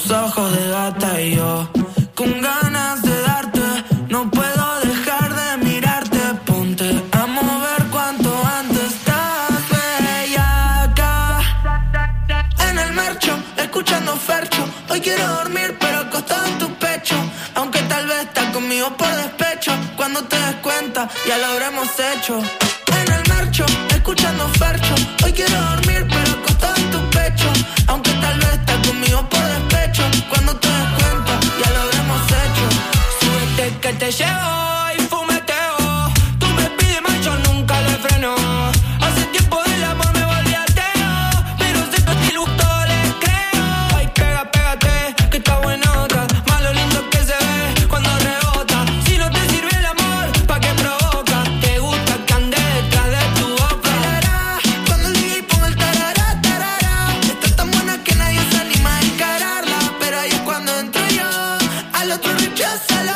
tus ojos de gata y yo con ganas de darte, no puedo dejar de mirarte. Ponte a mover cuanto antes, estás bellaca. En el marcho, escuchando Fercho. Hoy quiero dormir pero acostado en tu pecho, aunque tal vez estás conmigo por despecho. Cuando te des cuenta ya lo habremos hecho. En el marcho, escuchando Fercho. Hoy quiero dormir pero acostado en tu pecho, aunque tal vez estás conmigo por despecho. Cuando te des cuenta ya lo habremos hecho. Súbete que te llevo y fumeteo. Tú me pides más, yo nunca le freno. Hace tiempo del amor me volví ateo, pero sé que a ti gusto le creo. Ay, pégate, que está buenota. Más lo lindo que se ve cuando rebota. Si no te sirve el amor, ¿pa' qué provoca? Te gusta que ande detrás de tu boca. Tarará, cuando el DJ ponga el tarará, tarará. Está tan buena que nadie se anima a encararla, pero ahí es cuando entro yo, al otro recházalo.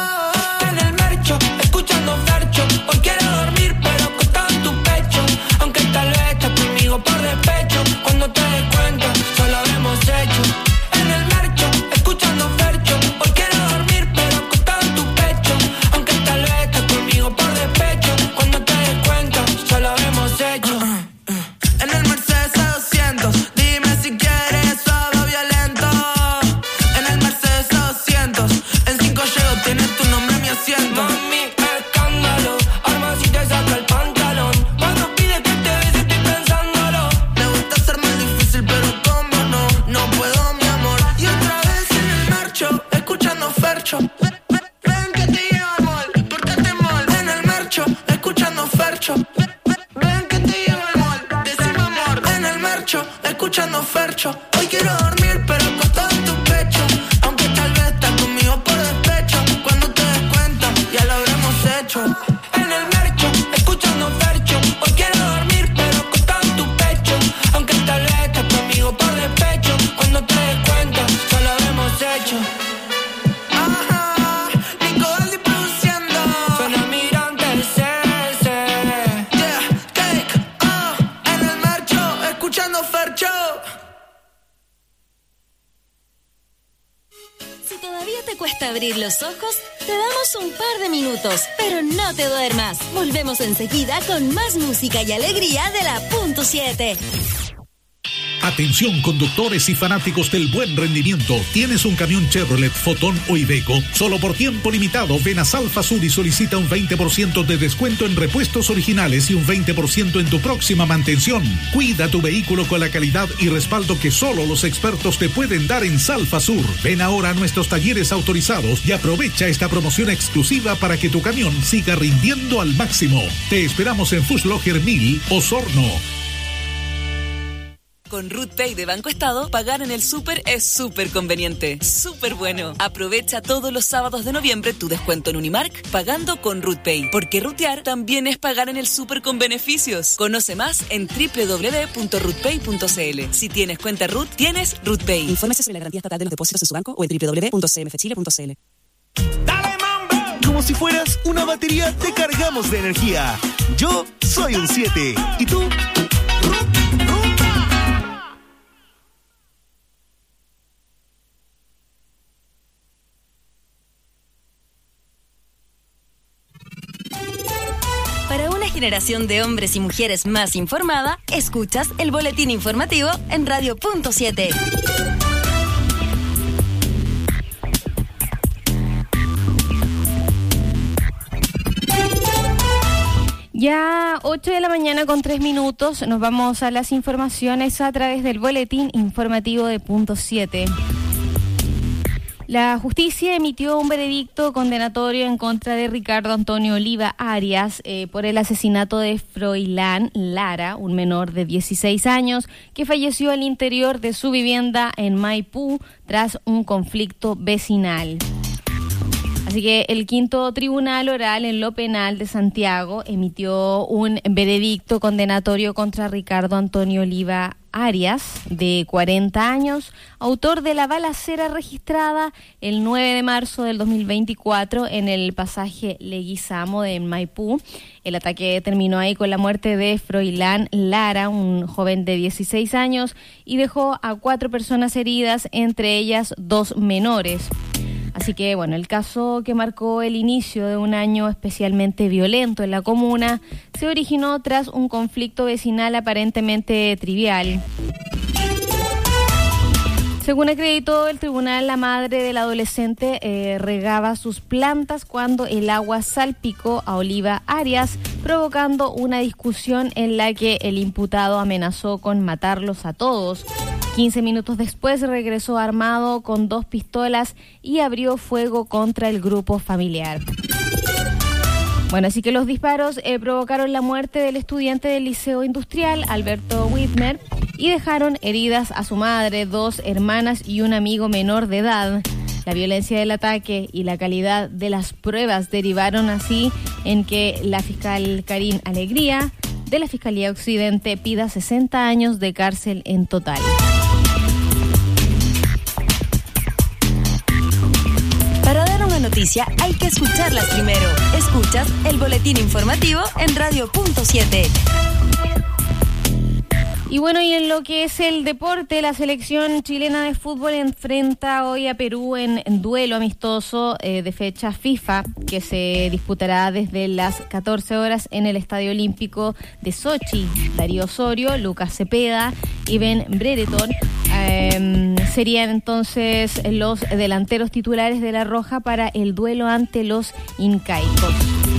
En el mercho, escuchando Fercho. Hoy quiero dormir pero acostado en tu pecho, aunque tal vez estás conmigo por despecho. Cuando te des cuenta, ya lo habremos hecho. En el mercho, escuchando Fercho. Hoy quiero dormir pero acostado en tu pecho, aunque tal vez estás conmigo por despecho. Cuando te des cuenta, ya lo habremos hecho. En el Mercedes A200, dime si quieres suave o violento. En el Mercedes A200, en 5 llego, tienes tu nombre en mi asiento. Mami, escándalo, arma si te saca el pantalón. Cuando pide que te bese estoy pensándolo. Me gusta ser más difícil pero como no puedo mi amor. Y otra vez en el marcho, escuchando Fercho. Ven que te llevo al mall, pórtate mal. En el marcho, escuchando Fercho. Ven que te llevo al mall, decime amor. En el marcho, escuchando Fercho. Hoy quiero dormir pero acostado en tu pecho, aunque tal vez estás conmigo por despecho. Cuando te des cuenta ya lo habremos hecho. En el marcho, escuchando Fercho. Hoy quiero dormir pero acostado en tu pecho, aunque tal vez estás conmigo por despecho. Cuando te des cuenta ya lo habremos hecho. Ajá, Nico Valdi produciendo. Suena Mirante CS. Yeah, cake, en el marcho, escuchando Fercho. Si todavía te cuesta abrir los ojos, te damos un par de minutos, pero no te duermas. Volvemos enseguida con más música y alegría de la Punto 7. Atención conductores y fanáticos del buen rendimiento. ¿Tienes un camión Chevrolet, Fotón o Iveco? Solo por tiempo limitado, ven a Salfa Sur y solicita un 20% de descuento en repuestos originales y un 20% en tu próxima mantención. Cuida tu vehículo con la calidad y respaldo que solo los expertos te pueden dar en Salfa Sur. Ven ahora a nuestros talleres autorizados y aprovecha esta promoción exclusiva para que tu camión siga rindiendo al máximo. Te esperamos en Fuslogger 1000, Osorno. Con RootPay de Banco Estado, pagar en el súper es súper conveniente, súper bueno. Aprovecha todos los sábados de noviembre tu descuento en Unimark pagando con RootPay, porque rutear también es pagar en el súper con beneficios. Conoce más en www.rootpay.cl. Si tienes cuenta Root, tienes RootPay. Infórmese sobre la garantía estatal de los depósitos en su banco o en www.cmfchile.cl. Como si fueras una batería, te cargamos de energía. Yo soy un 7. ¿Y tú? Para una generación de hombres y mujeres más informada, escuchas el boletín informativo en Radio Punto 7. Ya 8 de la mañana con 3 minutos, nos vamos a las informaciones a través del boletín informativo de Punto 7. La justicia emitió un veredicto condenatorio en contra de Ricardo Antonio Oliva Arias por el asesinato de Froilán Lara, un menor de 16 años que falleció al interior de su vivienda en Maipú tras un conflicto vecinal. Así que el quinto tribunal oral en lo penal de Santiago emitió un veredicto condenatorio contra Ricardo Antonio Oliva Arias, de 40 años, autor de la balacera registrada el 9 de marzo del 2024 en el pasaje Leguizamo de Maipú. El ataque terminó ahí con la muerte de Froilán Lara, un joven de 16 años, y dejó a 4 personas heridas, entre ellas 2 menores. Así que, bueno, el caso que marcó el inicio de un año especialmente violento en la comuna se originó tras un conflicto vecinal aparentemente trivial. Según acreditó el tribunal, la madre del adolescente regaba sus plantas cuando el agua salpicó a Oliva Arias, provocando una discusión en la que el imputado amenazó con matarlos a todos. 15 minutos después regresó armado con 2 pistolas y abrió fuego contra el grupo familiar. Bueno, así que los disparos provocaron la muerte del estudiante del Liceo Industrial, Alberto Whitmer, y dejaron heridas a su madre, 2 hermanas y un amigo menor de edad. La violencia del ataque y la calidad de las pruebas derivaron así en que la fiscal Karin Alegría, de la Fiscalía Occidente, pida 60 años de cárcel en total. Para dar una noticia hay que escucharlas primero. Escuchas el boletín informativo en Radio.7. Y bueno, y en lo que es el deporte, la selección chilena de fútbol enfrenta hoy a Perú en duelo amistoso de fecha FIFA, que se disputará desde las 14 horas en el Estadio Olímpico de Sochi. Darío Osorio, Lucas Cepeda y Ben Brereton serían entonces los delanteros titulares de La Roja para el duelo ante los incaicos.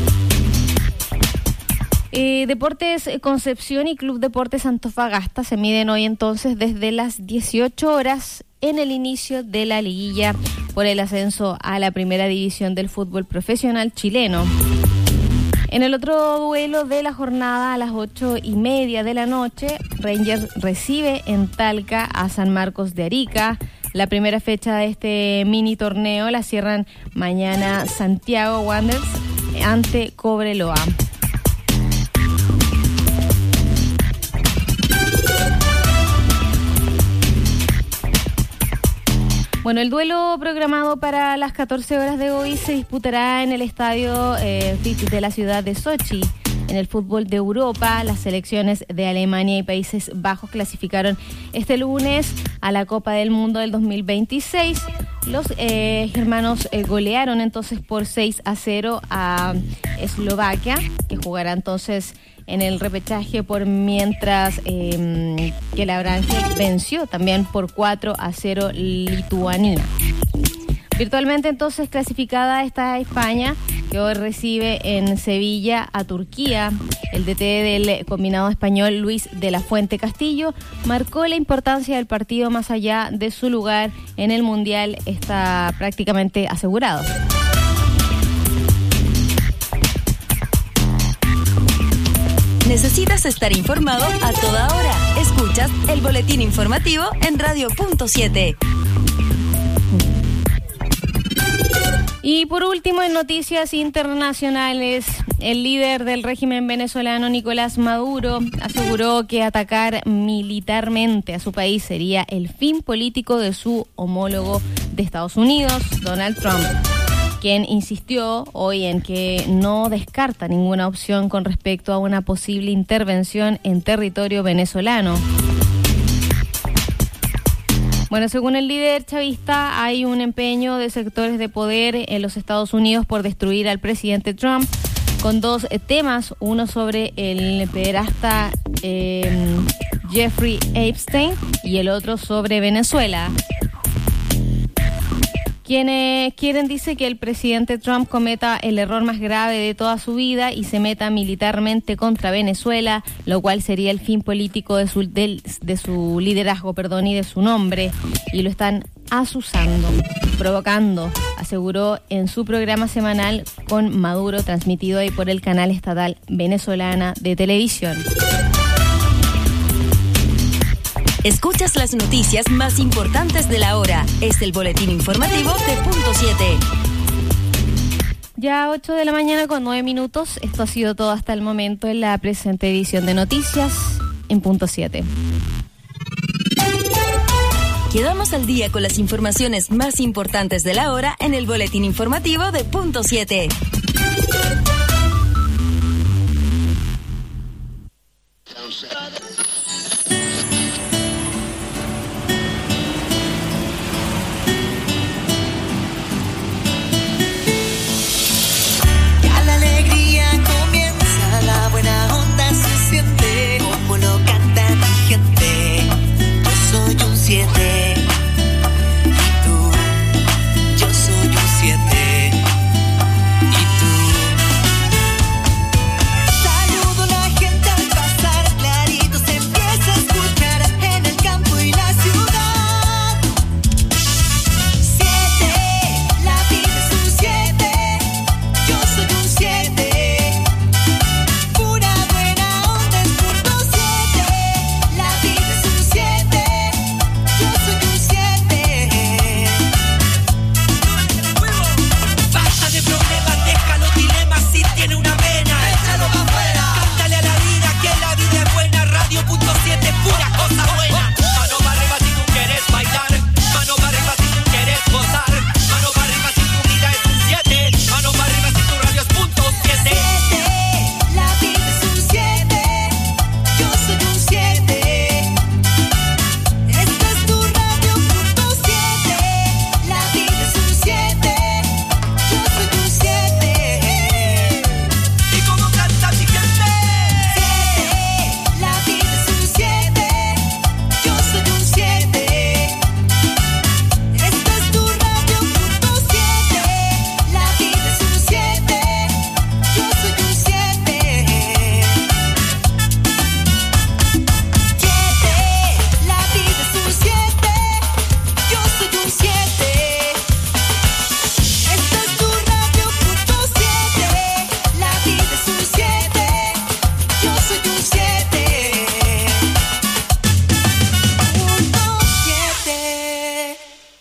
Deportes Concepción y Club Deportes Antofagasta se miden hoy entonces desde las 18 horas en el inicio de la liguilla por el ascenso a la primera división del fútbol profesional chileno. En el otro duelo de la jornada, a las 8:30 de la noche, Rangers recibe en Talca a San Marcos de Arica. La primera fecha de este mini torneo la cierran mañana Santiago Wanderers ante Cobreloa. Bueno, el duelo programado para las 14 horas de hoy se disputará en el estadio de la ciudad de Sochi. En el fútbol de Europa, las selecciones de Alemania y Países Bajos clasificaron este lunes a la Copa del Mundo del 2026. Los germanos golearon entonces por 6-0 a Eslovaquia, que jugará entonces en el repechaje, por mientras que la Brancia venció también por 4-0 Lituania. Virtualmente entonces clasificada está España, que hoy recibe en Sevilla a Turquía. El DT del combinado español, Luis de la Fuente Castillo, marcó la importancia del partido más allá de su lugar en el Mundial, está prácticamente asegurado. ¿Necesitas estar informado a toda hora? Escuchas el boletín informativo en Radio.7. Y por último, en noticias internacionales, el líder del régimen venezolano, Nicolás Maduro, aseguró que atacar militarmente a su país sería el fin político de su homólogo de Estados Unidos, Donald Trump, quien insistió hoy en que no descarta ninguna opción con respecto a una posible intervención en territorio venezolano. Bueno, según el líder chavista, hay un empeño de sectores de poder en los Estados Unidos por destruir al presidente Trump, con 2 temas, uno sobre el pederasta Jeffrey Epstein y el otro sobre Venezuela. Quienes quieren, dice, que el presidente Trump cometa el error más grave de toda su vida y se meta militarmente contra Venezuela, lo cual sería el fin político de su liderazgo, y de su nombre, y lo están azuzando, provocando, aseguró en su programa semanal con Maduro, transmitido ahí por el canal estatal venezolana de televisión. Escuchas las noticias más importantes de la hora. Es el boletín informativo de Punto 7. Ya 8 de la mañana con 9 minutos. Esto ha sido todo hasta el momento en la presente edición de noticias en Punto 7. Quedamos al día con las informaciones más importantes de la hora en el boletín informativo de Punto 7. Ya la alegría comienza, la buena onda se siente, como lo canta mi gente. Yo soy un 7. Y tú, yo soy un 7. Y tú. Saludo a la gente al pasar, clarito se empieza a escuchar en el campo y la ciudad. 7, la vida es un 7. Yo soy un 7. Pura buena onda es punto 7. La vida es un 7. Yo soy un 7. Basta de problemas, deja los dilemas. Si tiene una pena, échalo pa' afuera. Cántale a la vida que la vida es buena. Radio punto 7, pura cosa buena. Mano para arriba si tú quieres bailar. Mano para arriba si tú quieres gozar. Mano para arriba si tu vida es un 7. Mano para arriba si tu radio es punto 7. 7, la vida es un 7. Yo soy un 7. Esta es tu radio punto 7. La vida es un 7. Yo soy un 7. ¿Y cómo canta mi gente? 7, la vida es un 7. Yo soy un 7. Esta es tu radio punto 7. La vida es un 7. Yo soy un 7. 7, la vida es un 7. Yo soy un 7. Esta es tu radio punto 7. La vida es un 7. Yo soy un 7. Punto 7.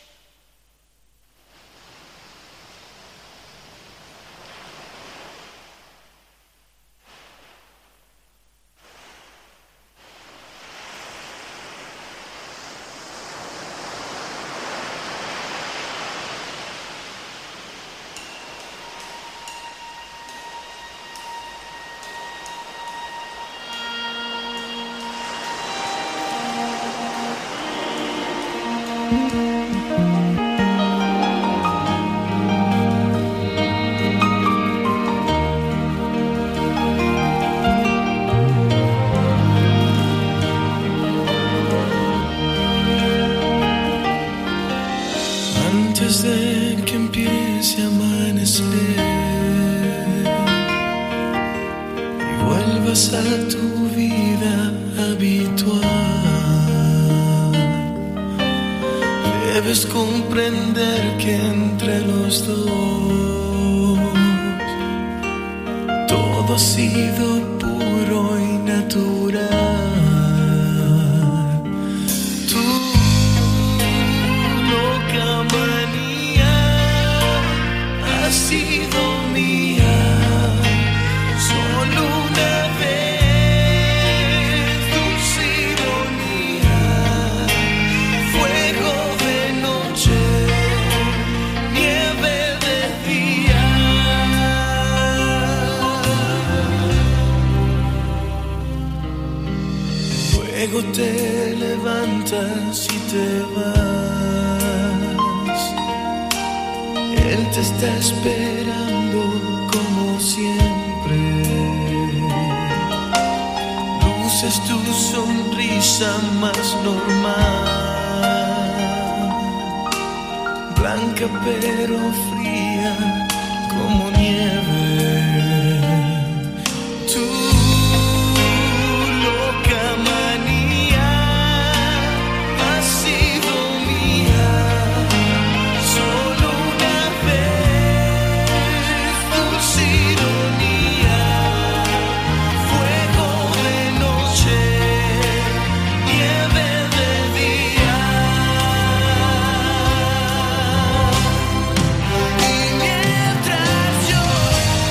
Antes de que empiece a amanecer y vuelvas a tu vida habitual, debes comprender que entre los dos todo ha sido puro y natural. Tu loca manía ha sido mía solo una vez. Dulce ironía, fuego de noche, nieve de día. Luego te levantas y te vas. Él te está esperando como siempre. Luces tu sonrisa más normal, blanca pero fría como nieve. Tu loca manía ha sido mía solo una vez. Dulce ironía, fuego de noche, nieve de día. Y mientras yo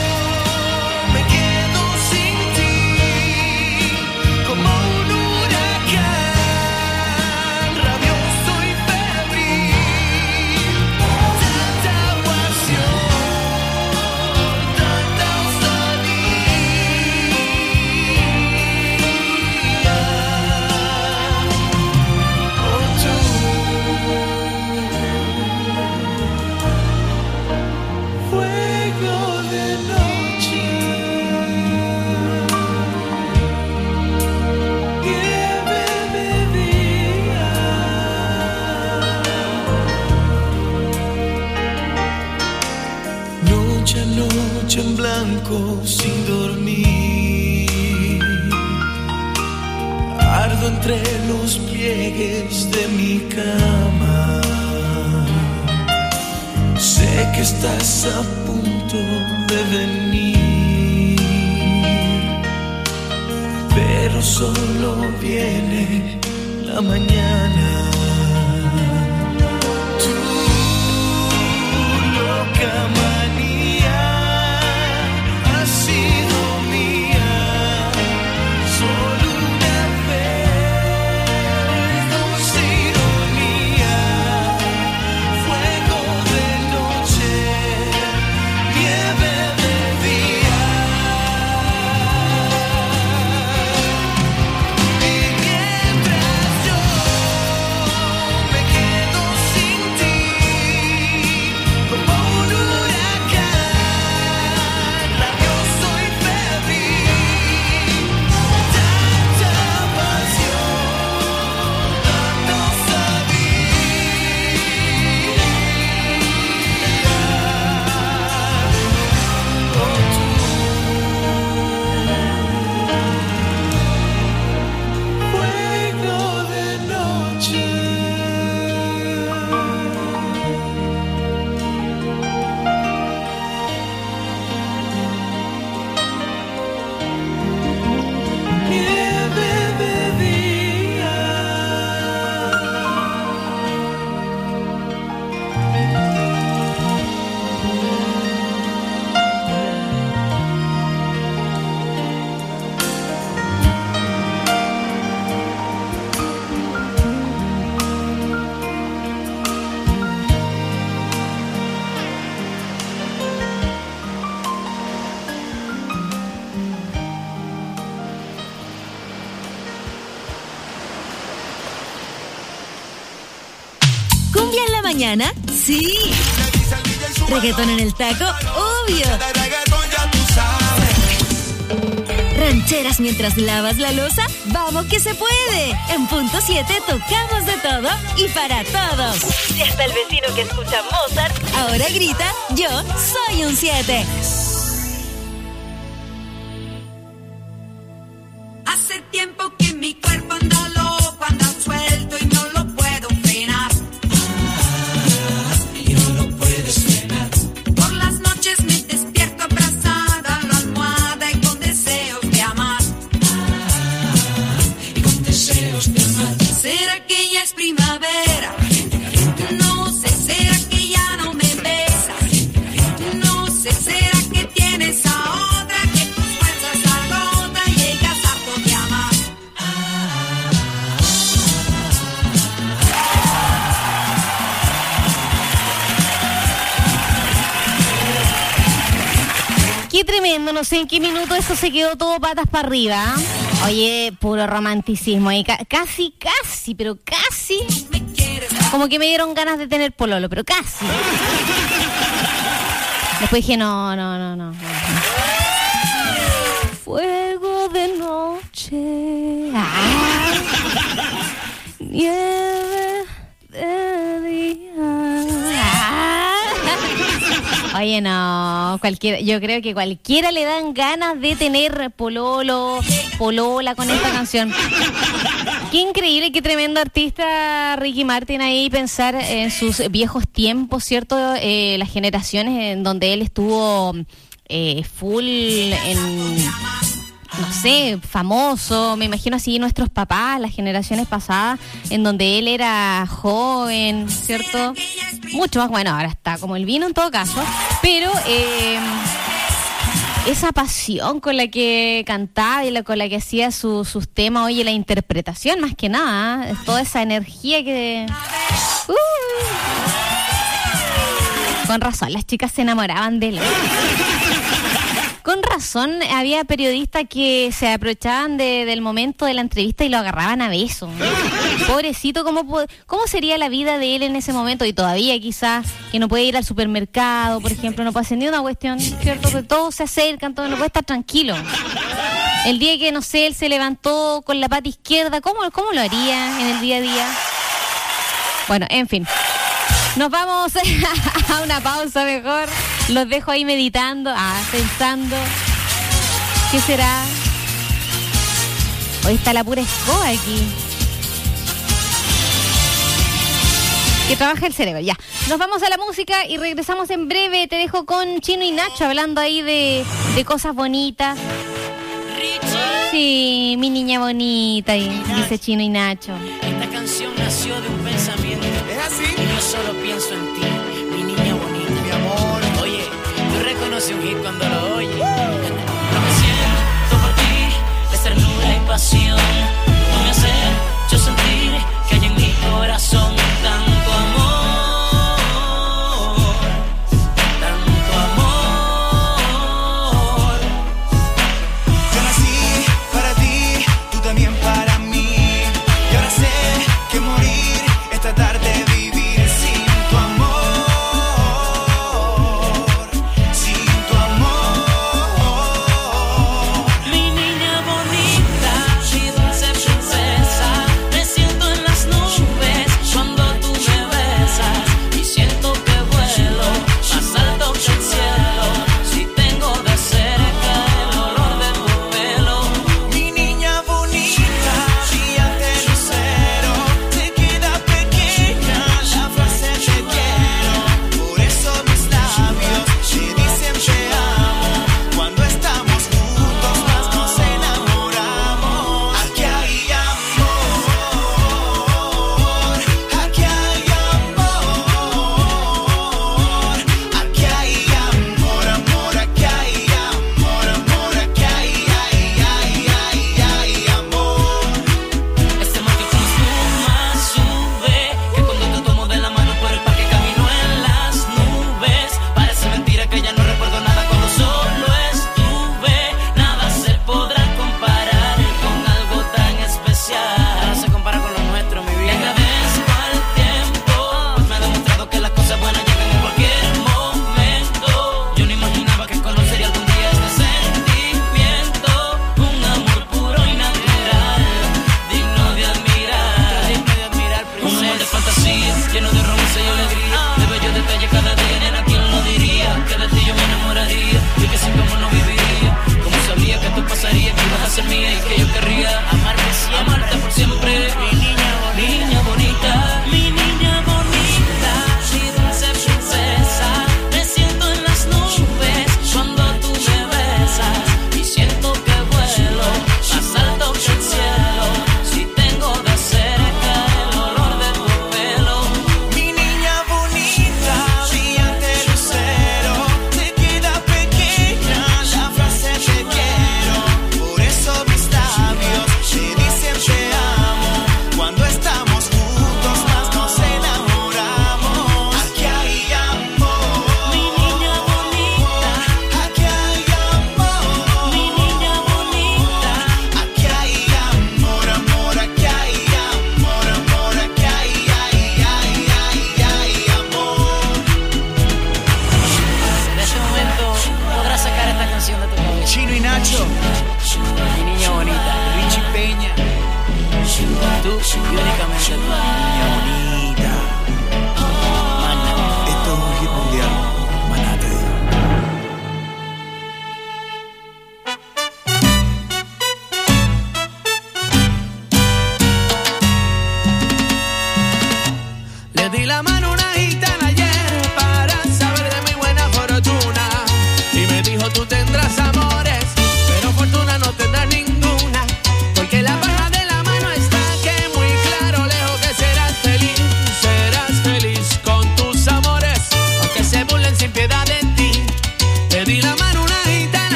noche en blanco sin dormir. Ardo entre los pliegues de mi cama. Sé que estás a punto de venir, pero solo viene la mañana. Tu loca manía ha sido mía solo una vez. Dulce ironía, fuego de noche, nieve de día. Y mientras yo me quedo sin ti, como un huracán, rabioso y febril, tanta pasión, tanto fuego de noche. Nieve de día. ¿Cumbia en la mañana? Sí. ¿Reggaetón en el taco? Obvio. ¿Rancheras mientras lavas la loza? ¡Vamos que se puede! En punto 7 tocamos de todo y para todos. Y hasta el vecino que escucha Mozart ahora grita: yo soy un 7. Hace tiempo que mi cuerpo anda loco, anda suelto y no lo puedo frenar. Y no lo puedes frenar. Por las noches me despierto abrazada a la almohada y con deseos de amar. Y con deseos de amar. ¿Será que ya es primavera? No sé, ¿será que ya no me besas? No sé, ¿será que tienes a otra que tus fuerzas agotan y llegas harto de amar? Qué tremendo, no sé en qué minuto eso se quedó todo patas para arriba. Oye, puro romanticismo ahí, casi, pero casi. Como que me dieron ganas de tener pololo, pero casi. Después dije, no. Fuego de noche. Nieve de día. Oye, no, yo creo que cualquiera le dan ganas de tener polola con esta canción. Qué increíble, qué tremendo artista Ricky Martin ahí, pensar en sus viejos tiempos, ¿cierto? Las generaciones en donde él estuvo full no sé, famoso, me imagino así nuestros papás, las generaciones pasadas, en donde él era joven, ¿cierto? Mucho más, bueno, ahora está como el vino en todo caso, pero esa pasión con la que cantaba y con la que hacía sus temas, oye, la interpretación más que nada, toda esa energía que... Con razón, las chicas se enamoraban de él. Con razón, había periodistas que se aprovechaban del momento de la entrevista y lo agarraban a besos. Pobrecito, ¿cómo sería la vida de él en ese momento? Y todavía quizás que no puede ir al supermercado, por ejemplo, no puede hacer ni una cuestión, ¿cierto? Que todos se acercan, todo no puede estar tranquilo. El día que, no sé, él se levantó con la pata izquierda, ¿cómo lo haría en el día a día? Bueno, en fin. Nos vamos a una pausa mejor. Los dejo ahí meditando, pensando. ¿Qué será? Hoy está la pura escoba aquí. Que trabaja el cerebro, ya. Nos vamos a la música y regresamos en breve. Te dejo con Chino y Nacho hablando ahí de cosas bonitas. Sí, mi niña bonita, dice Chino y Nacho. Esta canción nació de un pensamiento. ¿Es así? Y yo solo pienso en ti, mi niña bonita. Mi amor. Oye, tú reconoces un hit cuando lo oyes. Lo que siento por ti es ternura y pasión. No me hace yo sentir que hay en mi corazón tanto amor. Tratar de vivir sin tu amor.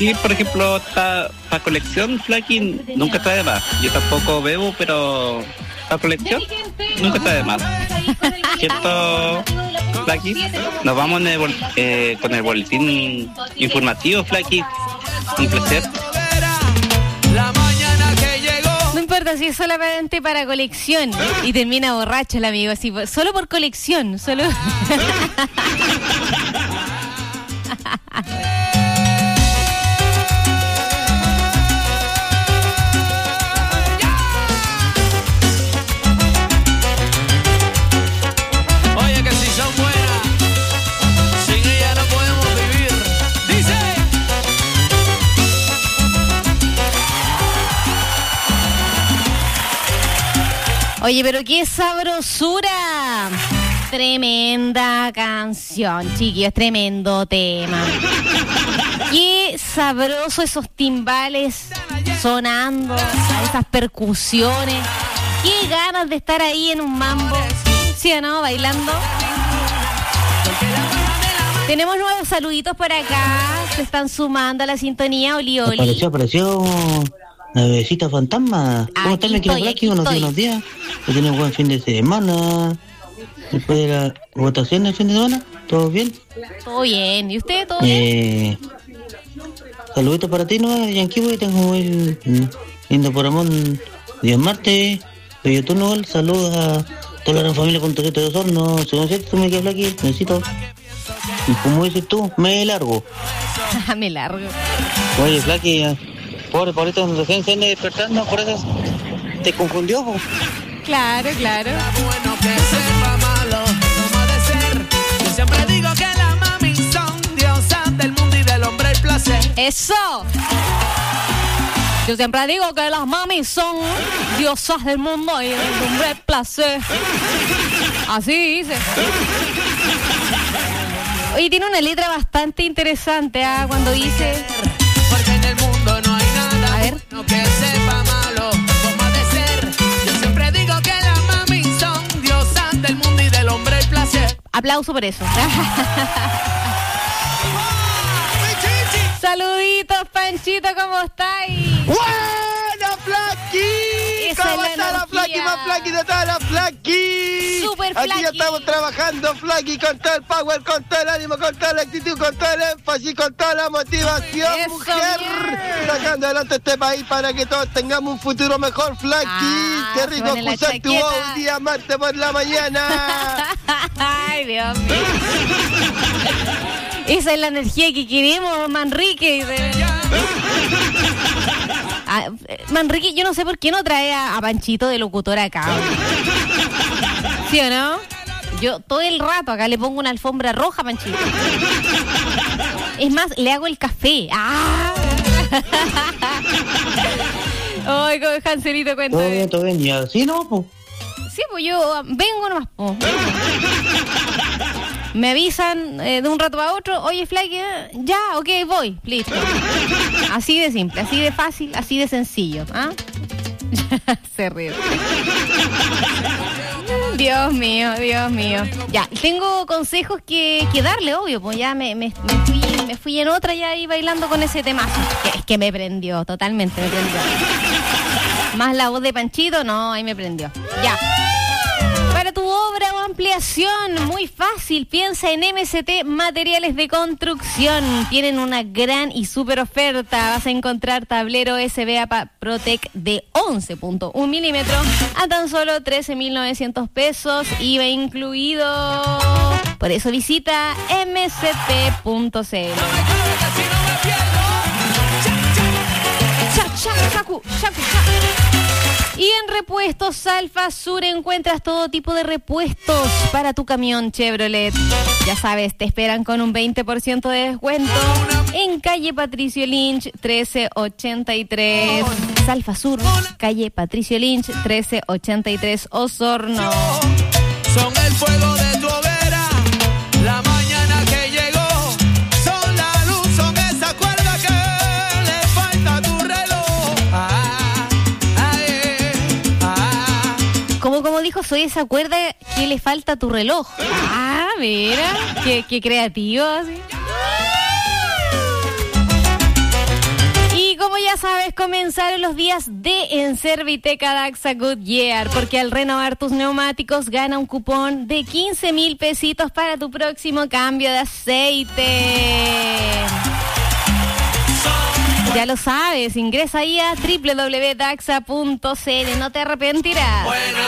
sí, por ejemplo, para colección, Flaky nunca está de más. Yo tampoco bebo, pero para colección nunca está de más. ¿Cierto, Flaky? Nos vamos con el boletín informativo, Flaky. Un placer. No importa si es solamente para colección y termina borracho el amigo, así, solo por colección, solo. Oye, que si son buenas, sin ella no podemos vivir. Dice. Oye, pero qué sabrosura. Tremenda canción, chiquillos, tremendo tema. Qué sabroso esos timbales sonando, esas percusiones. Qué ganas de estar ahí en un mambo, ¿sí o no? Bailando. Tenemos nuevos saluditos por acá. Se están sumando a la sintonía. Oli, oli. Apareció la bebecita fantasma. ¿Cómo están, mi querido Flaky? Buenos días. Que tienen un buen fin de semana. Después de la votación del fin de semana, ¿todo bien? Todo bien. ¿Y usted, todo bien? Saluditos para ti, ¿no? Yankee, güey. Tengo el lindo por amor. Dios Marte. Pero tú, no, saludos a toda la gran familia con Toquete de Osorno. Según cierto, me quedo Flaky. Necesito. Y como dices tú, me largo. Me largo. Oye, Flaky, pobre Paulito, recién se anda despertando, por eso te confundió, po. Claro. Bueno que sepa malo, no ha de ser. Yo siempre digo que las mami son diosas del mundo y del hombre el placer. ¡Eso! Yo siempre digo que las mami son diosas del mundo y del hombre el placer. Así dice. Oye, tiene una letra bastante interesante, cuando dice... Porque en el mundo no hay nada. A ver. No que sepa malo, como ha de ser. Yo siempre digo que las mami son diosas del mundo y del hombre el placer. Aplauso por eso. Saluditos, Panchito, ¿cómo estáis? ¡Buena, Flaky! ¿Cómo está la Flaky? Más Flaky de todas las Flaky. Super Aquí Flaky. ya estamos trabajando, Flaky, con todo el power, con todo el ánimo, con toda la actitud, con todo el énfasis, con toda la motivación, Eso, mujer. bien. Sacando adelante este país para que todos tengamos un futuro mejor, Flaky. Qué rico suena la escuchar tu chaqueta. voz un día martes por la mañana. Ay, Dios mío. Esa es la energía que queremos, Manrique. Manrique, yo no sé por qué no trae a Panchito de locutor acá. ¿Sí o no? Yo todo el rato acá le pongo una alfombra roja a Panchito. Es más, le hago el café. Ay, como Hanselito cuenta. Todo bien, y así no, po. Sí, pues yo vengo nomás, po. Me avisan de un rato a otro, oye, Flaky, ya, ok, voy, listo. Así de simple, así de fácil, así de sencillo, Se ríe. Dios mío. Ya, tengo consejos que darle, obvio, pues ya me fui en otra ya ahí bailando con ese temazo. Es que me prendió, totalmente me prendió. Más la voz de Panchito, no, ahí me prendió. Ya. Para tu obra o ampliación, muy fácil, piensa en MST Materiales de Construcción. Tienen una gran y súper oferta. Vas a encontrar tablero SBA Protec de 11.1 milímetros a tan solo 13.900 pesos, IVA incluido. Por eso visita mst.cl. Y en Repuestos Alfa Sur encuentras todo tipo de repuestos para tu camión Chevrolet. Ya sabes, te esperan con un 20% de descuento en calle Patricio Lynch 1383. Alfa Sur, calle Patricio Lynch 1383, Osorno. Son el fuego de tu hoguera, la mañana que llegó. Son la luz, son esa cuerda que le falta a tu reloj. Como dijo, soy esa cuerda que le falta a tu reloj. Mira, qué creativo, así. jueves comenzaron los días de Enserviteca Daxa Goodyear, porque al renovar tus neumáticos gana un cupón de 15,000 pesitos para tu próximo cambio de aceite. Ya lo sabes, ingresa ahí a www.daxa.cl, no te arrepentirás.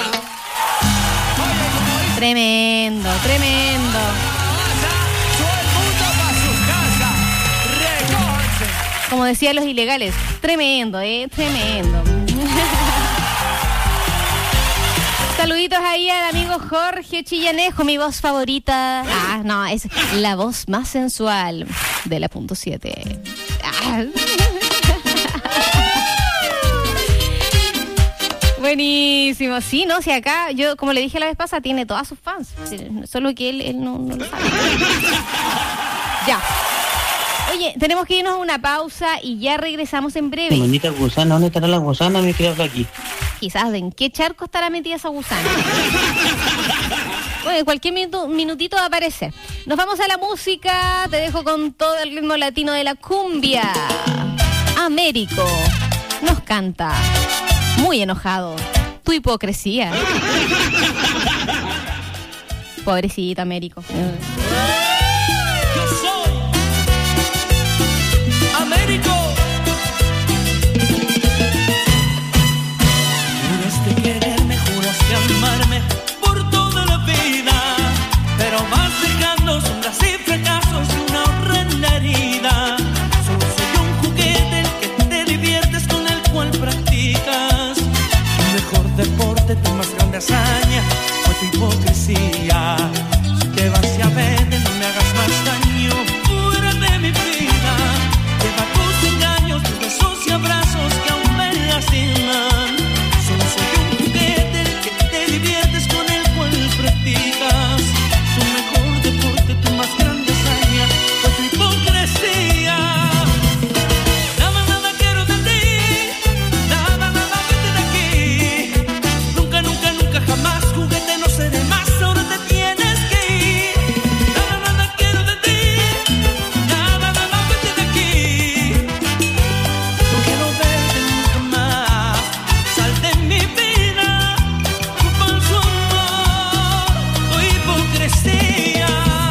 Tremendo, tremendo. Como decían los ilegales, tremendo, tremendo. Saluditos ahí al amigo Jorge Chillanejo, mi voz favorita. Ah, no, es la voz más sensual de la .7. Ah. Buenísimo, sí, no, si acá, yo como le dije la vez pasada, tiene todas sus fans, solo que él no lo sabe. Ya. Oye, tenemos que irnos a una pausa y ya regresamos en breve. Manita gusana, ¿dónde estará la gusana, mi querida aquí? Quizás, ¿en qué charco estará metida esa gusana? Bueno, en cualquier minutito va a aparecer. Nos vamos a la música, te dejo con todo el ritmo latino de la cumbia. Américo nos canta, muy enojado, tu hipocresía. Pobrecita Américo. Américo. Juraste quererme, juraste amarme por toda la vida, pero vas dejando sombras y fracasos de una horrenda herida. Solo soy un juguete el que te diviertes, con el cual practicas tu mejor deporte, tu más grande hazaña fue tu hipocresía. Si te vas y a vete, no me hagas más daño fuera de mi vida. Lleva tus engaños, tus besos y abrazos que aún me lastiman. Solo soy un juguete el que te diviertes, con el cual practicas tu mejor deporte, tu más grande hazaña fue tu hipocresía. Nada, nada quiero de ti, nada, nada vete de aquí. Nunca, nunca, nunca jamás, juguete no seré más, ahora te tienes que ir. Nada, nada quiero de ti, nada, nada vete de aquí. No quiero verte nunca más, sal de mi vida, tu falso amor, tu hipocresía.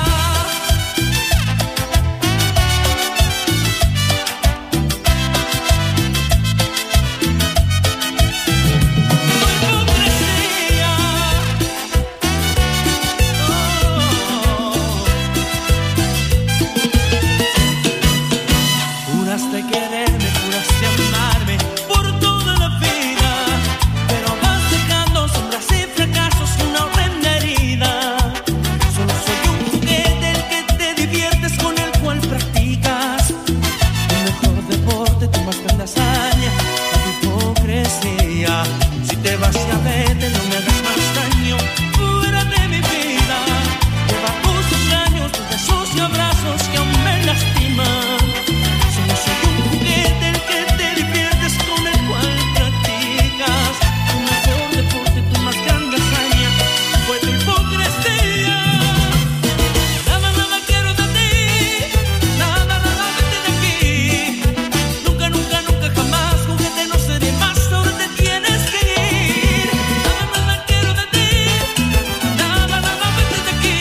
Juraste quererme, juraste amarme por toda la vida, pero vas dejando sombras y fracasos y una horrenda herida. Solo soy un juguete el que te diviertes, con el cual practicas tu mejor deporte, tu más grande hazaña, tu hipocresía. Si te vas y a vete, no me hagas más daño fuera de mi vida. Lleva tus engaños, tus besos y abrazos que aún me lastiman. Solo soy un juguete el que te diviertes, con el cual practicas tu mejor deporte, tu más grande hazaña fue tu hipocresía. Nada, nada quiero de ti, nada, nada vete de aquí. Nunca, nunca, nunca jamás, juguete no seré más, ahora te tienes que ir. Nada, nada quiero de ti, nada, nada vete de aquí.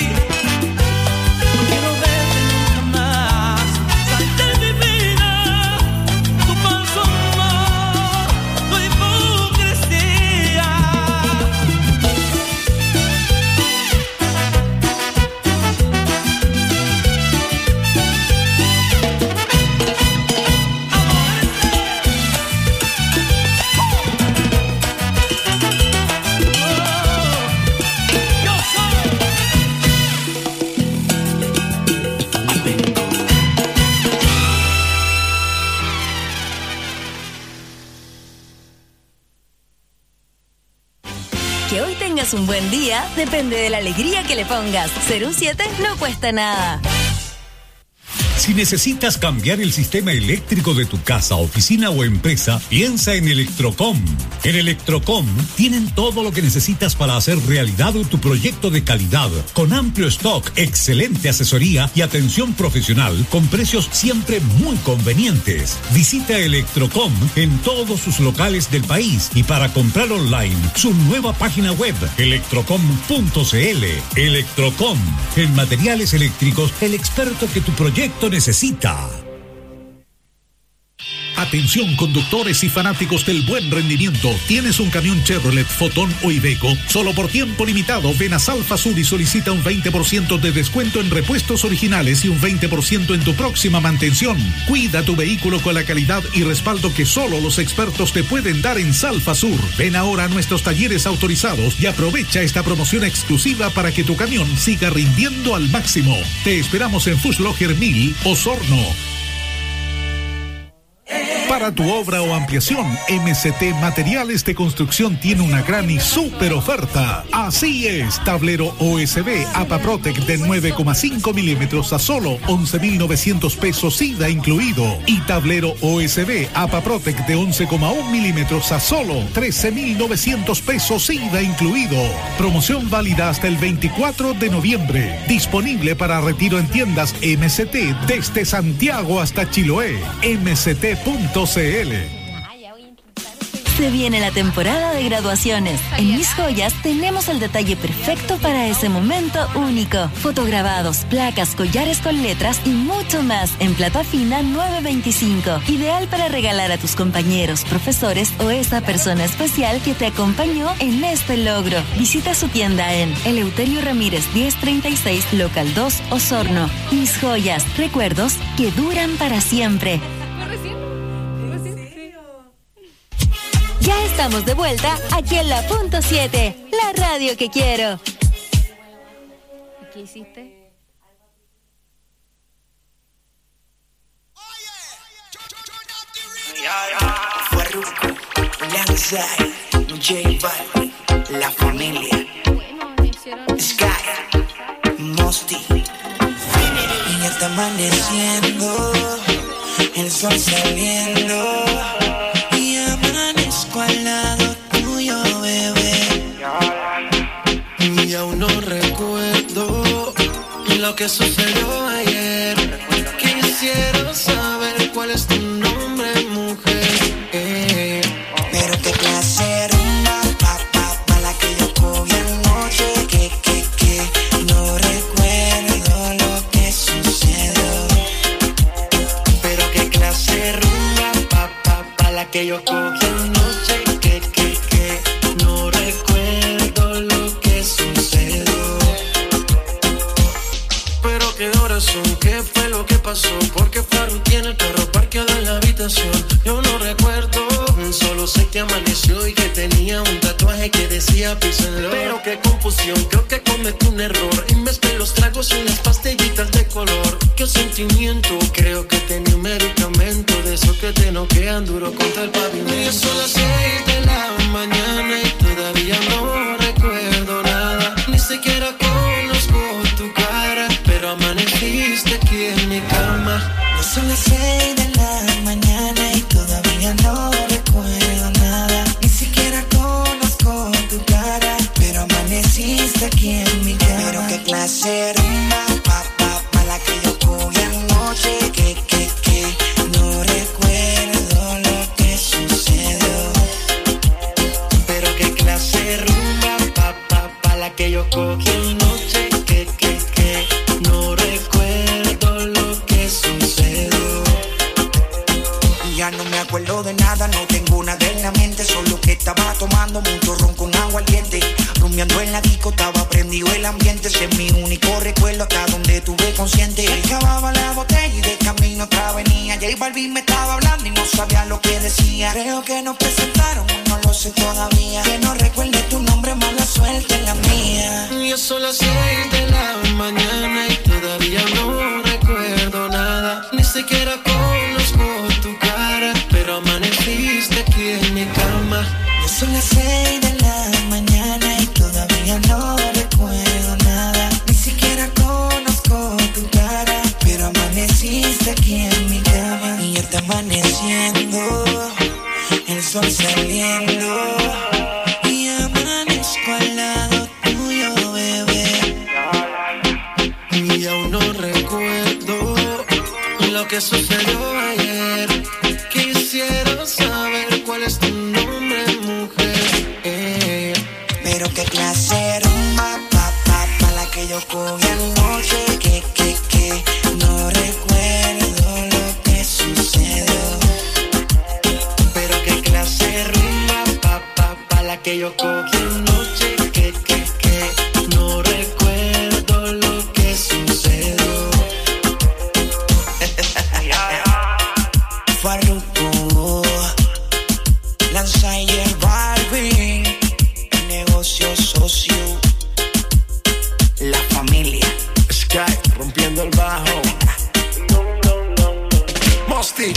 No quiero verte nunca más, sal de mi vida, tu falso amor, tu hipocresía. Yo soy Que hoy tengas un buen día depende de la alegría que le pongas. Ser un 7 no cuesta nada. Si necesitas cambiar el sistema eléctrico de tu casa, oficina o empresa, piensa en Electrocom. En Electrocom tienen todo lo que necesitas para hacer realidad tu proyecto de calidad, con amplio stock, excelente asesoría y atención profesional, con precios siempre muy convenientes. Visita Electrocom en todos sus locales del país y para comprar online, su nueva página web, electrocom.cl. Electrocom, en materiales eléctricos, el experto que tu proyecto necesita. Atención conductores y fanáticos del buen rendimiento. ¿Tienes un camión Chevrolet, Fotón o Iveco? Solo por tiempo limitado, ven a Salfa Sur y solicita un 20% de descuento en repuestos originales y un 20% en tu próxima mantención. Cuida tu vehículo con la calidad y respaldo que solo los expertos te pueden dar en Salfa Sur. Ven ahora a nuestros talleres autorizados y aprovecha esta promoción exclusiva para que tu camión siga rindiendo al máximo. Te esperamos en Fußlocher 1000, Osorno. Para tu obra o ampliación, MCT Materiales de Construcción tiene una gran y súper oferta. Así es, tablero OSB APAPROTEC de 9,5 milímetros a solo 11.900 pesos IVA incluido. Y tablero OSB APAPROTEC de 11,1 milímetros a solo 13.900 pesos IVA incluido. Promoción válida hasta el 24 de noviembre. Disponible para retiro en tiendas MCT desde Santiago hasta Chiloé. MCT.cl. Se viene la temporada de graduaciones. En Mis Joyas tenemos el detalle perfecto para ese momento único. Fotograbados, placas, collares con letras y mucho más en plata fina 9.25. Ideal para regalar a tus compañeros, profesores o esa persona especial que te acompañó en este logro. Visita su tienda en Eleuterio Ramírez 1036, local 2, Osorno. Mis Joyas, recuerdos que duran para siempre. Ya estamos de vuelta aquí en la Punto 7, la radio que quiero. ¿Qué hiciste? Fue Ruco, Lanzai, J Balvin, La Familia, Sky, Mosti. Y ya está amaneciendo, el sol saliendo. Al lado tuyo, bebé. Y aún no recuerdo lo que sucedió ayer. Quisiera saber cuál es tu nombre, mujer. Pero qué placer, pa' la que yo cogí anoche. Que no recuerdo lo que sucedió. Pero qué clase rumba, pa' la que yo cogí anoche. No recuerdo lo que sucedió. Pero qué horas son, qué fue lo que pasó. Porque Faru tiene el carro parqueado en la habitación. Yo no recuerdo, solo sé que amaneció y que tenía un tatuaje que decía Peace and Love. Pero qué confusión, creo que cometí un error y mezclé los tragos y unas pastillitas de color. Qué sentimiento, creo que tenía un medicamento de esos que te noquean duro contra el pavimento. Y son las 6 de la mañana y todavía no recuerdo nada. Ni siquiera conozco tu cara, pero amaneciste aquí en mi cama. Ya son las 6 de la mañana y todavía no recuerdo nada. Ni siquiera conozco tu cara, pero amaneciste aquí en mi cama. Pero qué clase rumba, pa' la que yo cogí anoche. Que no recuerdo lo que sucedió. Pero qué clase rumba, pa' la que yo cogí anoche. Que no recuerdo lo que sucedió. Ya no me acuerdo de nada, no tengo nada en la mente. Solo que estaba tomando mucho ron con agua al diente. Rumiando en la disco, estaba prendido el ambiente. Ese es mi único recuerdo hasta donde tuve consciente. Acababa la botella y de camino otra venía. J Balvin me estaba hablando y no sabía lo que decía. Creo que nos presentaron, no lo sé todavía. Que no recuerde tu nombre, mala suerte en la mía. Ya son las 6 de la mañana y todavía no recuerdo nada. Ni siquiera conozco tu cara, pero amaneciste aquí en mi cama. Ya son las 6 de la mañana y todavía no recuerdo nada. Ni siquiera conozco tu cara, pero amaneciste que sucedió ayer. Quisiera saber cuál es tu nombre, mujer. Pero qué clase de rumba, pa' la que yo cogí anoche. Que no recuerdo lo que sucedió. Pero qué clase de rumba, pa' la que yo cogí anoche. Que no recuerdo lo que sucedió. Farruko, Lanza y el Barbie, el negocio socio, la familia. Sky rompiendo el bajo. Mosty.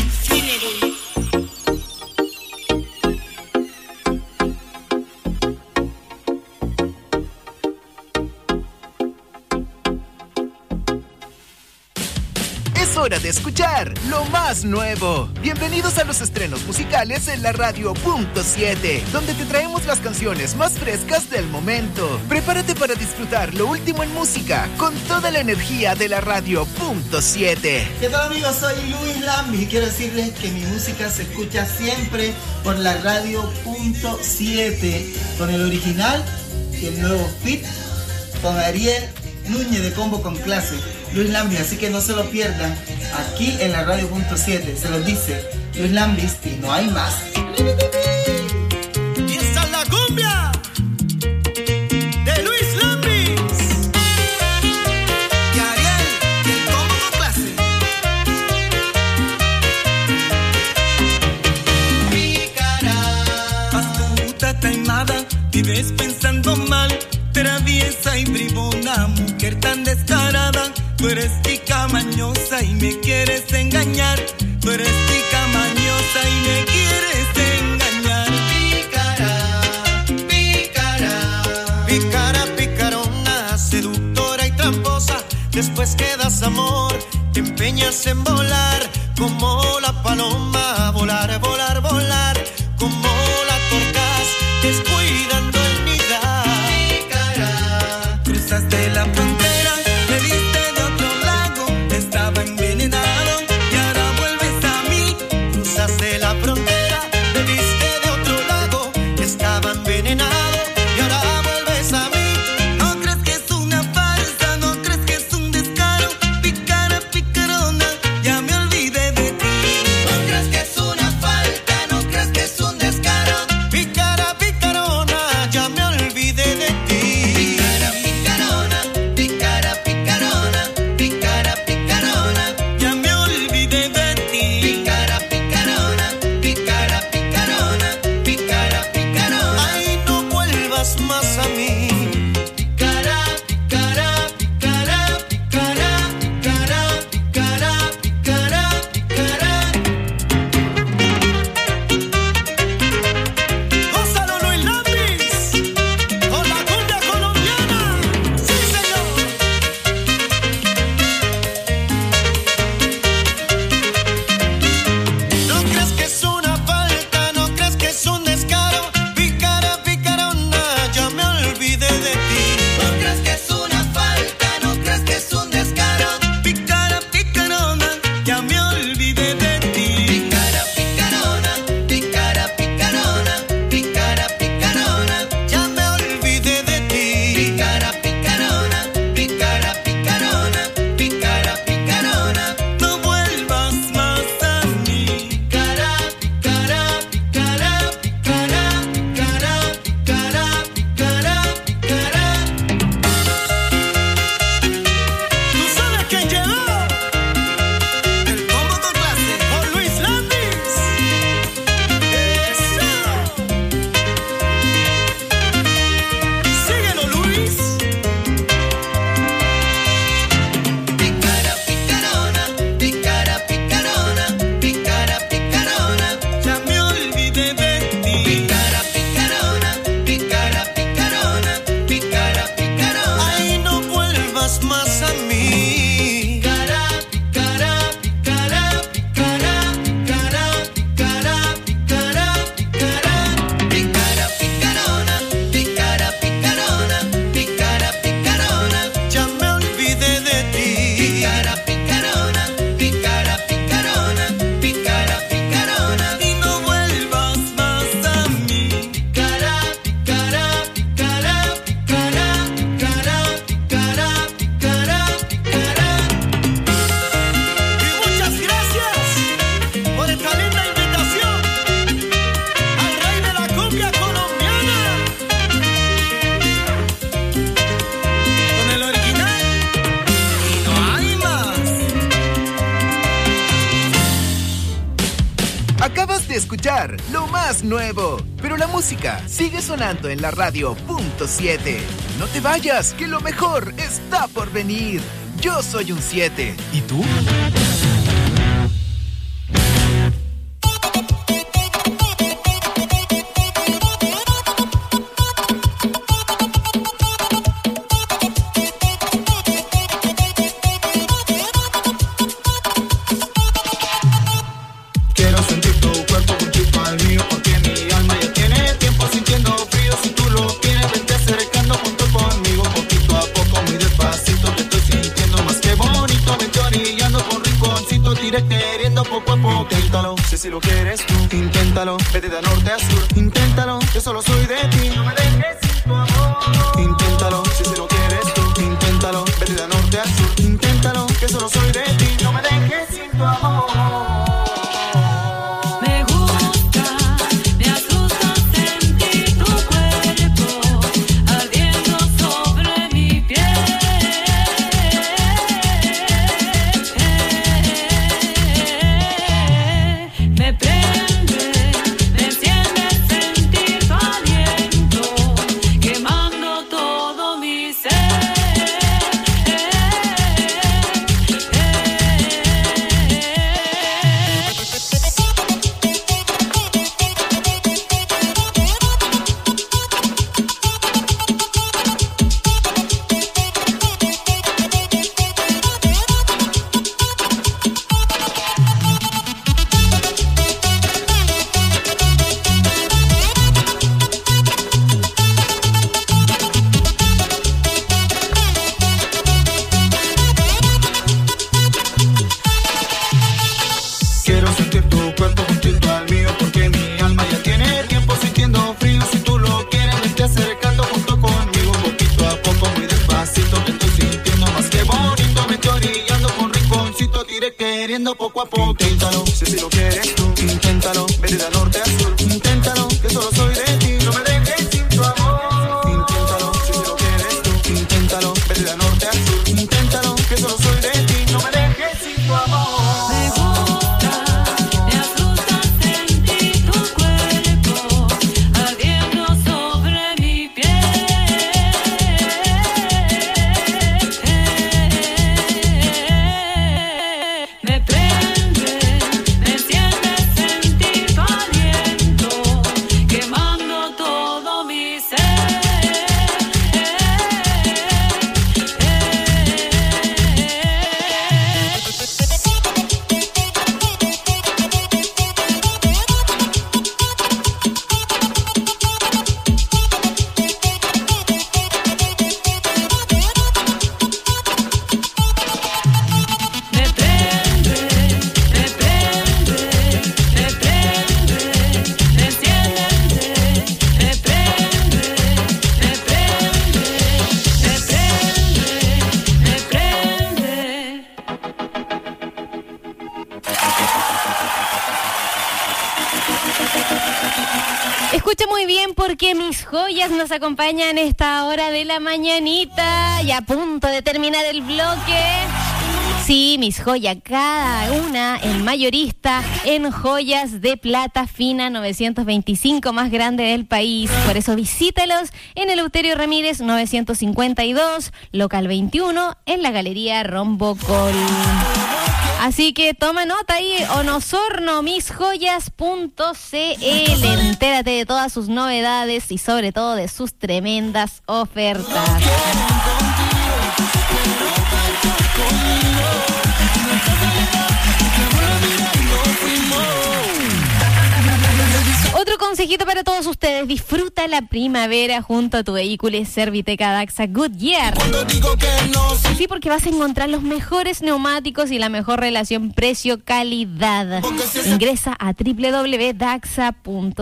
Es hora de escuchar lo más nuevo. Bienvenidos a los estrenos musicales en la Radio Punto 7, donde te traemos las canciones más frescas del momento. Prepárate para disfrutar lo último en música con toda la energía de la Radio Punto 7. ¿Qué tal, amigos? Soy Luis Lambi y quiero decirles que mi música se escucha siempre por la Radio Punto 7, con el original y el nuevo fit con Ariel Núñez de Combo con Clase. Luis Lambis, así que no se lo pierdan aquí en la Radio Punto 7. Se los dice Luis Lambis y no hay más. Y esa es la cumbia de Luis Lambis y Ariel del Combo con Clase. Pícara, astuta, taimada, vives pensando mal, traviesa y bribona, mujer tan descarada. Tú eres tica mañosa y me quieres engañar. Tú eres tica mañosa y me quieres engañar. Pícara, pícara, pícara, picarona, seductora y tramposa. Después que das amor, te empeñas en volar como la paloma. Volar, volar, volar como la torcaz, descuidando el nidal. Pícara, cruzaste la frontera. Picara, picarona. de escuchar lo más nuevo, pero la música sigue sonando en la radio .7. No te vayas, que lo mejor está por venir. Yo soy un 7. ¿Y tú? Si lo quieres tú, inténtalo, vete de norte a sur, inténtalo, que solo soy de ti, no me dejes sin tu amor. Inténtalo, si lo quieres tú, inténtalo, vete de norte a sur, inténtalo, que solo soy de ti, no me dejes sin tu amor. Poco a poco, inténtalo, si lo quieres tú, inténtalo, vete de norte a sur, inténtalo, que solo soy de ti, no me dejes sin tu amor. Inténtalo, si lo quieres tú, inténtalo, vete de norte a sur, inténtalo, que solo soy de ti, no me dejes sin tu amor. Escucha muy bien porque mis joyas nos acompañan esta hora de la mañanita y a punto de terminar el bloque. Sí, mis joyas, cada una el mayorista en joyas de plata fina 925 más grande del país. Por eso visítalos en Eleuterio Ramírez 952, local 21, en la Galería Rombocol. Así que toma nota ahí, onosornomisjoyas.cl. Entérate de todas sus novedades y sobre todo de sus tremendas ofertas. Otro consejito para todos ustedes: disfruta la primavera junto a tu vehículo Serviteca Daxa Goodyear. Sí, porque vas a encontrar los mejores neumáticos y la mejor relación precio-calidad. Ingresa a www.daxa.cl.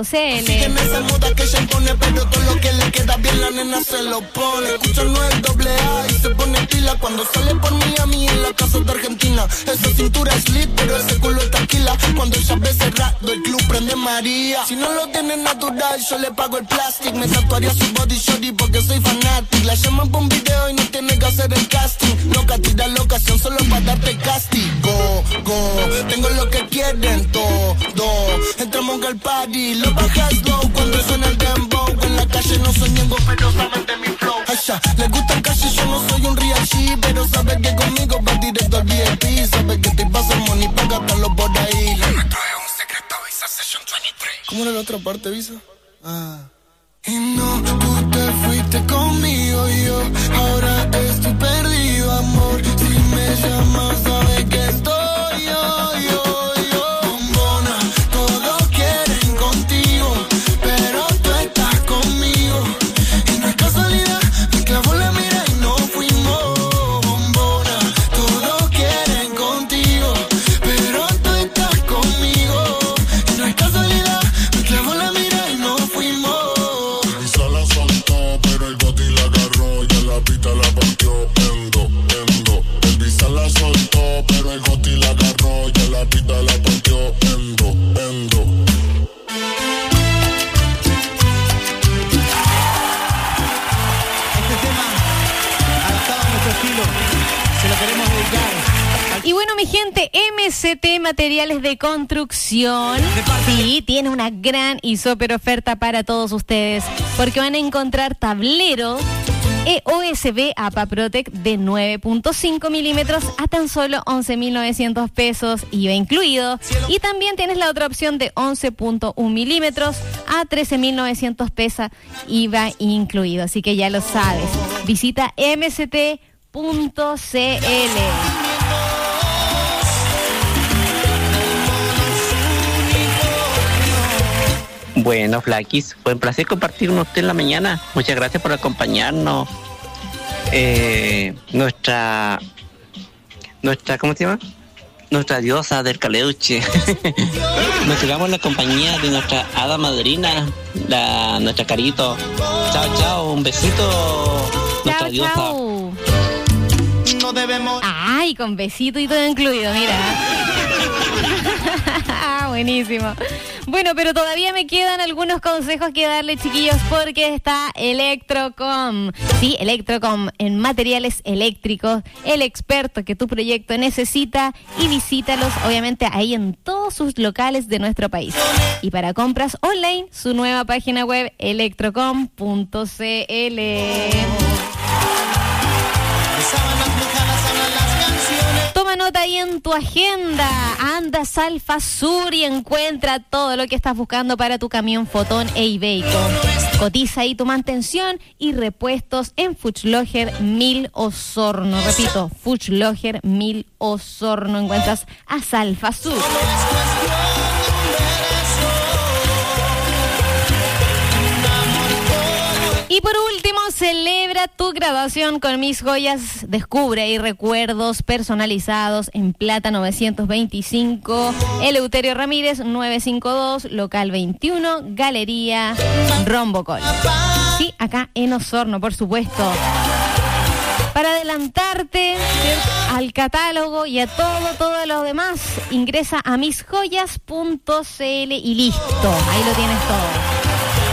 Cuando sale por Miami en la casa de Argentina, esa cintura es lit, pero ese culo es tranquila. Cuando ella ve cerrado, el club prende María. Si no lo tiene natural, yo le pago el plástico. Me tatuaría su body shorty porque soy fanático. La llaman por un video y no tiene que hacer el casting. Loca, tira la ocasión solo para darte castigo. Tengo lo que quieren todo. Entramos el party. Lo bajas slow cuando suena el dembow. En la calle no soy ñengo, pero saben de mi flow. Asha, les gusta el cash y yo no soy un real G, pero sabe que conmigo va directo al VIP. Sabe que te pasa el money pa' gastarlo por ahí. Le trae un secreto Visa Session 23. ¿Cómo era la otra parte, Visa? Y no, tú te fuiste conmigo y yo ahora estoy perdido, amor. Si me llamas, sabes que estoy yo. Bombona, todos quieren contigo, pero tú estás conmigo. Y no es casualidad, me clavó la mira y no fuimos. Bombona, todos quieren contigo, pero tú estás conmigo. Y no es casualidad, me clavó la mira y no fuimos. El Visa la soltó, pero el Goti la agarró. Ya la pita la partió. Este tema, adaptado a nuestro estilo, se lo queremos dedicar. Y bueno, mi gente, MCT Materiales de Construcción, sí, tiene una gran y súper oferta para todos ustedes, porque van a encontrar tableros EOSB APA Protec de 9.5 milímetros a tan solo 11.900 pesos, IVA incluido. Y también tienes la otra opción de 11.1 milímetros a 13.900 pesos, IVA incluido. Así que ya lo sabes, visita mct.cl. Bueno, Flaquis, fue un placer compartir con usted en la mañana. Muchas gracias por acompañarnos. Nuestra, ¿cómo se llama? Nuestra diosa del caleuche. Nos llegamos a la compañía de nuestra hada madrina, nuestra Carito. Chao, chao, un besito, nuestra diosa. Chao. No debemos. Ay, con besito y todo incluido, mira. Buenísimo. Bueno, pero todavía me quedan algunos consejos que darle, chiquillos, porque está Electrocom. Sí, Electrocom en materiales eléctricos, el experto que tu proyecto necesita, y visítalos, obviamente, ahí en todos sus locales de nuestro país. Y para compras online, su nueva página web, electrocom.cl. Toma nota ahí en tu agenda. Anda a Salfa Sur y encuentra todo lo que estás buscando para tu camión Fotón e Iveco. Cotiza ahí tu mantención y repuestos en Fuchsloger 1000 Osorno. Repito, Fuchsloger 1000 Osorno. Encuentras a Salfa Sur. Y por último, celebra tu graduación con Mis Joyas. Descubre ahí recuerdos personalizados en Plata 925, Eleuterio Ramírez 952, local 21, Galería Rombocol. Sí, acá en Osorno, por supuesto. Para adelantarte al catálogo y a todo lo demás, ingresa a misjoyas.cl y listo. Ahí lo tienes todo.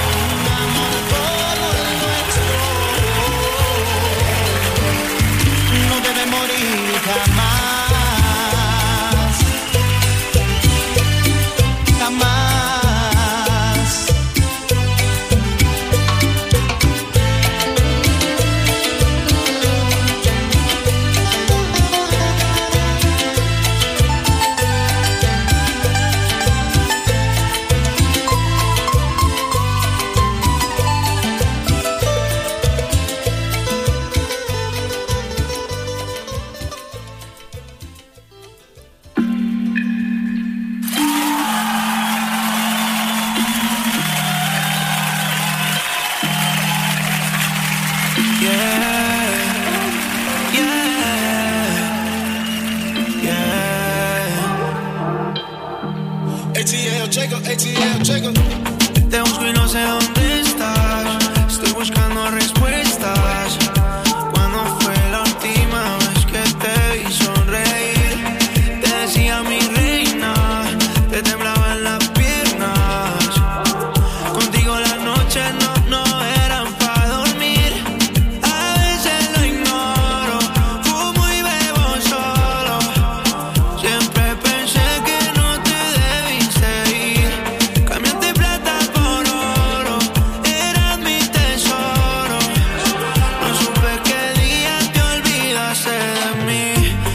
Te busco y no sé dónde estás. Estoy buscando respuestas. ¿Cuándo fue la última vez que te vi sonreír? Te decía mi reina, te temblaban las piernas. Contigo las noches no eran para dormir. A veces lo ignoro, fumo y bebo solo. Siempre pensé que no te debiste ir. Cambia olvidaste de mí.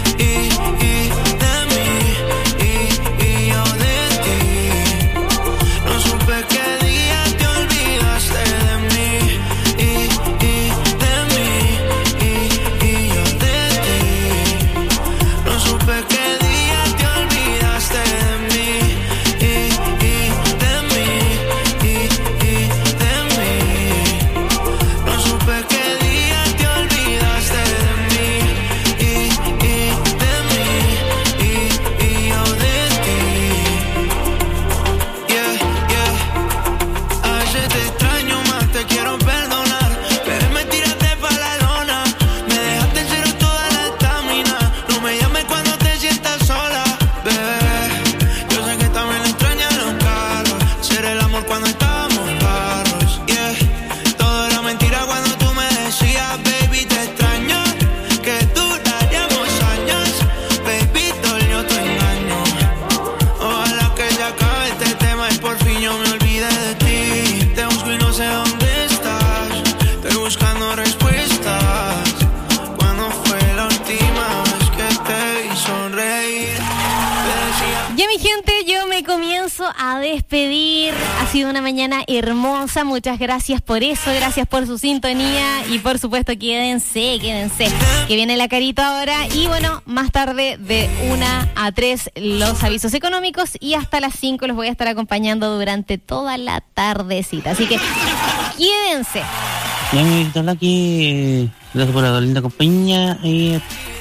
A despedir. Ha sido una mañana hermosa. Muchas gracias por eso. Gracias por su sintonía. Y por supuesto, quédense. Que viene la Carito ahora. Y bueno, más tarde de 1 a 3 los avisos económicos. Y hasta las 5 los voy a estar acompañando durante toda la tardecita. Así que quédense. Bien, aquí. Gracias por la linda compañía.